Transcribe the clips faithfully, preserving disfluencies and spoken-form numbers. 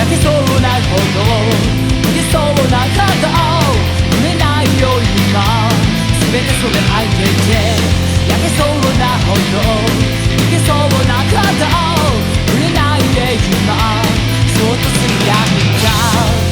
けそうなこと溶けそうな肩を触れないよ今全てそれ相手で焼けそうなほど溶けそうな肩を触れないで今そっとつぶやいた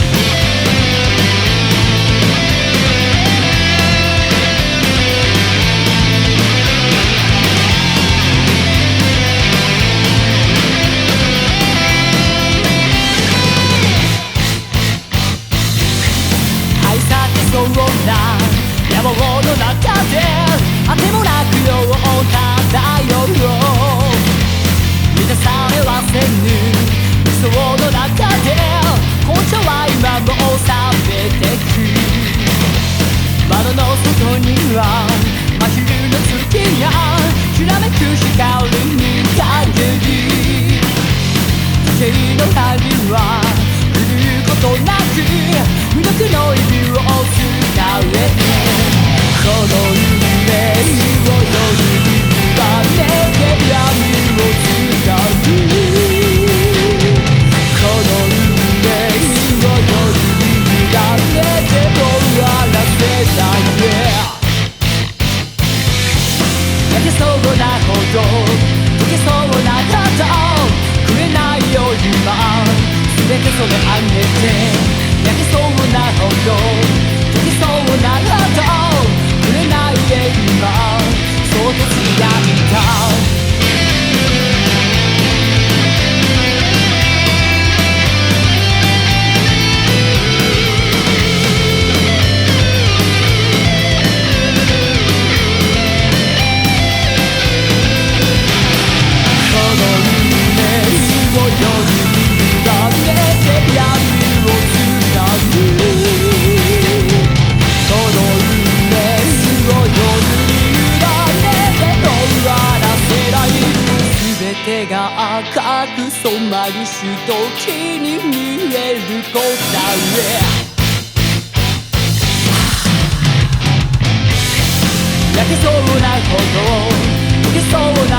そうな野望の中であてもなくよう漂うよ満たされはせぬ理想の中で紅茶は今も冷めてく窓の外には真昼の月がきらめく光に陰り時計の針は振ることなく無力の指を使えてこの運命を夜に奪って闇を使うこの運命を夜に奪って終わらせないで焼けそうなほど溶けそうな肩をくれないよ今全てそれあげて焼けそうなほど溶けそうな肩をくれないで今そうとつやいた手が赤く染まるし時に見える答え焼けそうなほど溶けそうな